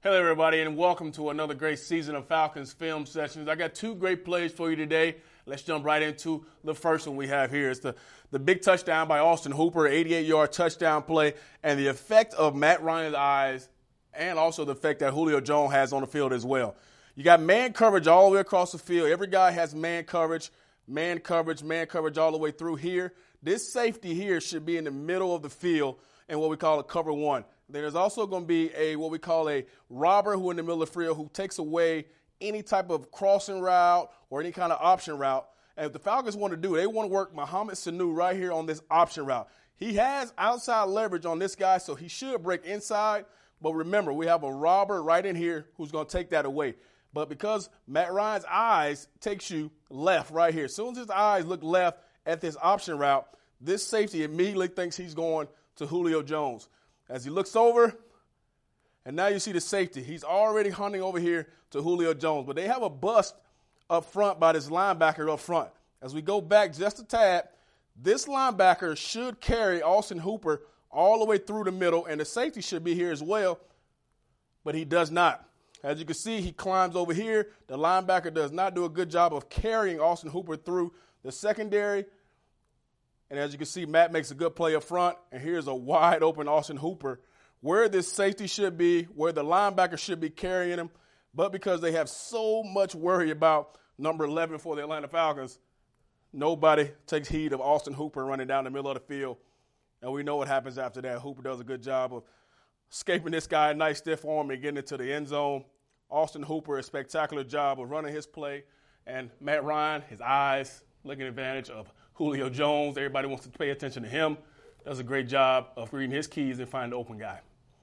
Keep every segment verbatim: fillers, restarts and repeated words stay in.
Hello, everybody, and welcome to another great season of Falcons Film Sessions. I got two great plays for you today. Let's jump right into the first one we have here. It's the, the big touchdown by Austin Hooper, eighty-eight-yard touchdown play, and the effect of Matt Ryan's eyes, and also the effect that Julio Jones has on the field as well. You got man coverage all the way across the field. Every guy has man coverage, man coverage, man coverage all the way through here. This safety here should be in the middle of the field in what we call a cover one. There's also going to be a what we call a robber who in the middle of the field who takes away any type of crossing route or any kind of option route. And if the Falcons want to do, they want to work Mohamed Sanu right here on this option route. He has outside leverage on this guy, so he should break inside. But remember, we have a robber right in here who's going to take that away. But because Matt Ryan's eyes takes you left right here, as soon as his eyes look left at this option route, this safety immediately thinks he's going to Julio Jones. As he looks over, and now you see the safety. He's already hunting over here to Julio Jones. But they have a bust up front by this linebacker up front. As we go back just a tad, this linebacker should carry Austin Hooper all the way through the middle, and the safety should be here as well, but he does not. As you can see, he climbs over here. The linebacker does not do a good job of carrying Austin Hooper through the secondary. And as you can see, Matt makes a good play up front, and here's a wide open Austin Hooper where this safety should be, where the linebacker should be carrying him. But because they have so much worry about number eleven for the Atlanta Falcons, nobody takes heed of Austin Hooper running down the middle of the field. And we know what happens after that. Hooper does a good job of escaping this guy, a nice stiff arm, and getting into the end zone. Austin Hooper, a spectacular job of running his play. And Matt Ryan, his eyes, looking advantage of Julio Jones. Everybody wants to pay attention to him. Does a great job of reading his keys and finding the open guy.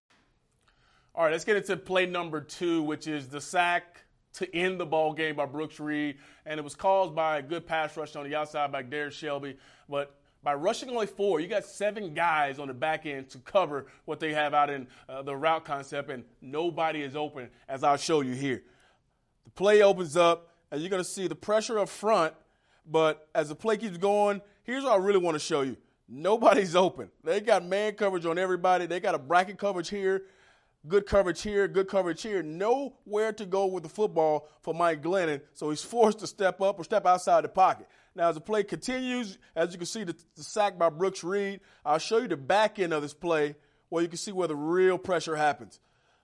All right, let's get into play number two, which is the sack to end the ball game by Brooks Reed. And it was caused by a good pass rush on the outside by Derek Shelby. But by rushing only four, you got seven guys on the back end to cover what they have out in uh, the route concept, and nobody is open, as I'll show you here. The play opens up, and you're going to see the pressure up front. But as the play keeps going, here's what I really want to show you. Nobody's open. They got man coverage on everybody. They got a bracket coverage here, good coverage here, good coverage here. Nowhere to go with the football for Mike Glennon, so he's forced to step up or step outside the pocket. Now, as the play continues, as you can see the, the sack by Brooks Reed, I'll show you the back end of this play where you can see where the real pressure happens.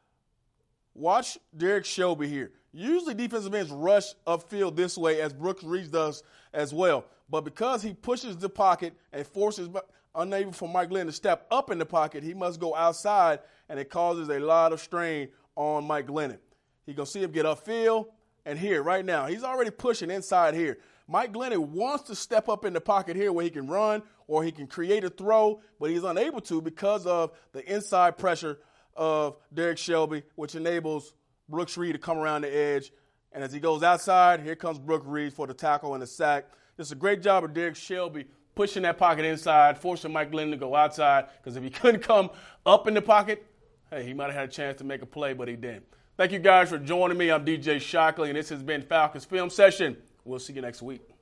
Watch Derek Shelby here. Usually defensive ends rush upfield this way, as Brooks Reed does as well. But because he pushes the pocket and forces, unable for Mike Glennon to step up in the pocket, he must go outside, and it causes a lot of strain on Mike Glennon. He's going to see him get upfield, and here, right now, he's already pushing inside here. Mike Glennon wants to step up in the pocket here where he can run or he can create a throw, but he's unable to because of the inside pressure of Derek Shelby, which enables Brooks Reed to come around the edge. And as he goes outside, here comes Brooks Reed for the tackle and the sack. It's a great job of Derek Shelby pushing that pocket inside, forcing Mike Glennon to go outside, because if he couldn't come up in the pocket, hey, he might have had a chance to make a play, but he didn't. Thank you guys for joining me. I'm D J Shockley, and this has been Falcons Film Session. We'll see you next week.